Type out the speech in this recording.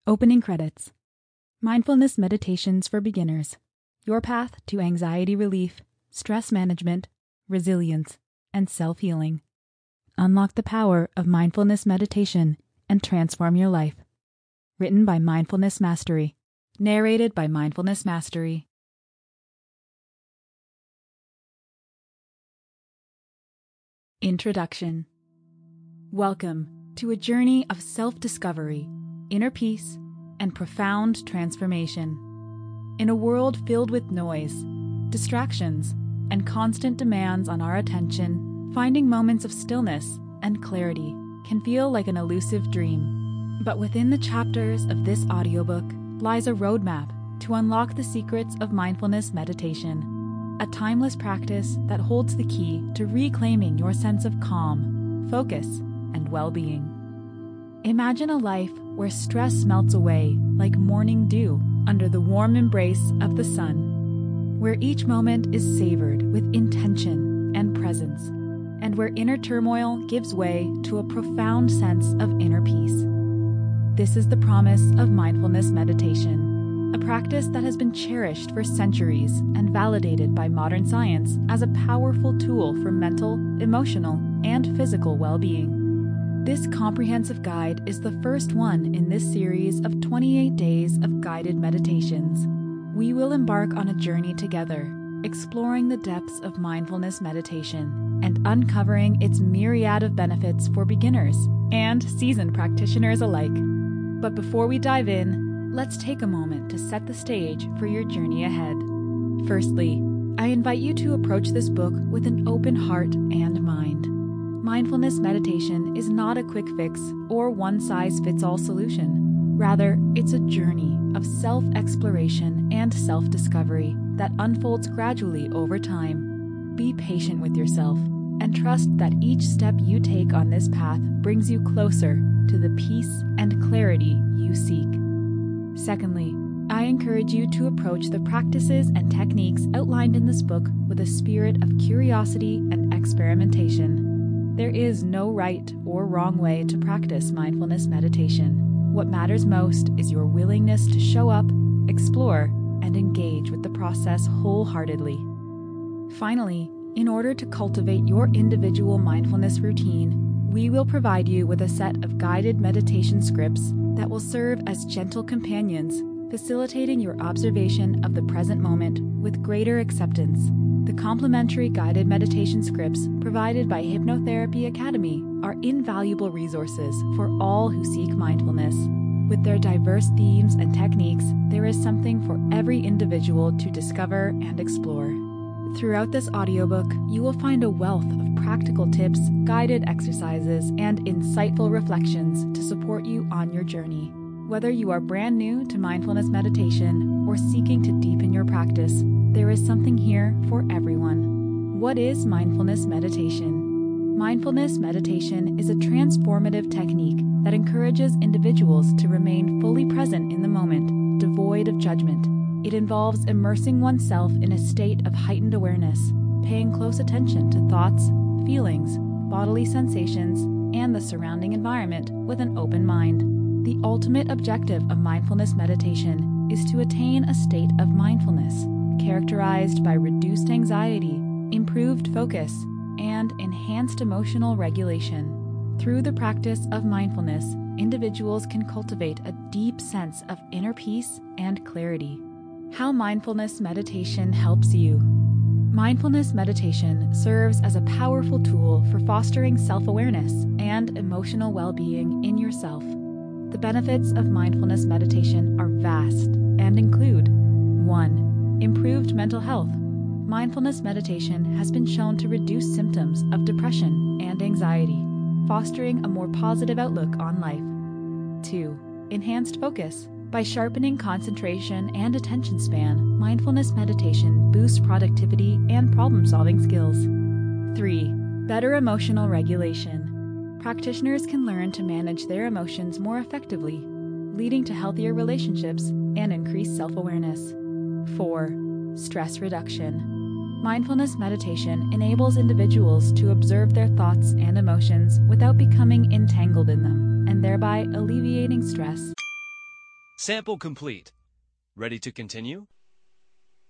Opening credits. Mindfulness Meditations for Beginners. Your path to anxiety relief, stress management, resilience, and self-healing. Unlock the power of mindfulness meditation and transform your life. Written by Mindfulness Mastery. Narrated by Mindfulness Mastery. Introduction. Welcome to a journey of self-discovery, inner peace, and profound transformation. In a world filled with noise, distractions, and constant demands on our attention, finding moments of stillness and clarity can feel like an elusive dream. But within the chapters of this audiobook lies a roadmap to unlock the secrets of mindfulness meditation, a timeless practice that holds the key to reclaiming your sense of calm, focus, and well-being. Imagine a life where stress melts away like morning dew under the warm embrace of the sun, where each moment is savored with intention and presence, and where inner turmoil gives way to a profound sense of inner peace. This is the promise of mindfulness meditation, a practice that has been cherished for centuries and validated by modern science as a powerful tool for mental, emotional, and physical well-being. This comprehensive guide is the first one in this series of 28 days of guided meditations. We will embark on a journey together, exploring the depths of mindfulness meditation and uncovering its myriad of benefits for beginners and seasoned practitioners alike. But before we dive in, let's take a moment to set the stage for your journey ahead. Firstly, I invite you to approach this book with an open heart and mind. Mindfulness meditation is not a quick fix or one-size-fits-all solution. Rather, it's a journey of self-exploration and self-discovery that unfolds gradually over time. Be patient with yourself and trust that each step you take on this path brings you closer to the peace and clarity you seek. Secondly, I encourage you to approach the practices and techniques outlined in this book with a spirit of curiosity and experimentation. There is no right or wrong way to practice mindfulness meditation. What matters most is your willingness to show up, explore, and engage with the process wholeheartedly. Finally, in order to cultivate your individual mindfulness routine, we will provide you with a set of guided meditation scripts that will serve as gentle companions, facilitating your observation of the present moment with greater acceptance. The complimentary guided meditation scripts provided by Hypnotherapy Academy are invaluable resources for all who seek mindfulness. With their diverse themes and techniques, there is something for every individual to discover and explore. Throughout this audiobook, you will find a wealth of practical tips, guided exercises, and insightful reflections to support you on your journey. Whether you are brand new to mindfulness meditation or seeking to deepen your practice, there is something here for everyone. What is mindfulness meditation? Mindfulness meditation is a transformative technique that encourages individuals to remain fully present in the moment, devoid of judgment. It involves immersing oneself in a state of heightened awareness, paying close attention to thoughts, feelings, bodily sensations, and the surrounding environment with an open mind. The ultimate objective of mindfulness meditation is to attain a state of mindfulness, characterized by reduced anxiety, improved focus, and enhanced emotional regulation. Through the practice of mindfulness, individuals can cultivate a deep sense of inner peace and clarity. How mindfulness meditation helps you. Mindfulness meditation serves as a powerful tool for fostering self-awareness and emotional well-being in yourself. The benefits of mindfulness meditation are vast and include 1. Improved mental health. Mindfulness meditation has been shown to reduce symptoms of depression and anxiety, fostering a more positive outlook on life. 2. Enhanced focus. By sharpening concentration and attention span, mindfulness meditation boosts productivity and problem-solving skills. 3. Better emotional regulation. Practitioners can learn to manage their emotions more effectively, leading to healthier relationships and increased self-awareness. 4. Stress reduction. Mindfulness meditation enables individuals to observe their thoughts and emotions without becoming entangled in them, and thereby alleviating stress. Sample complete. Ready to continue?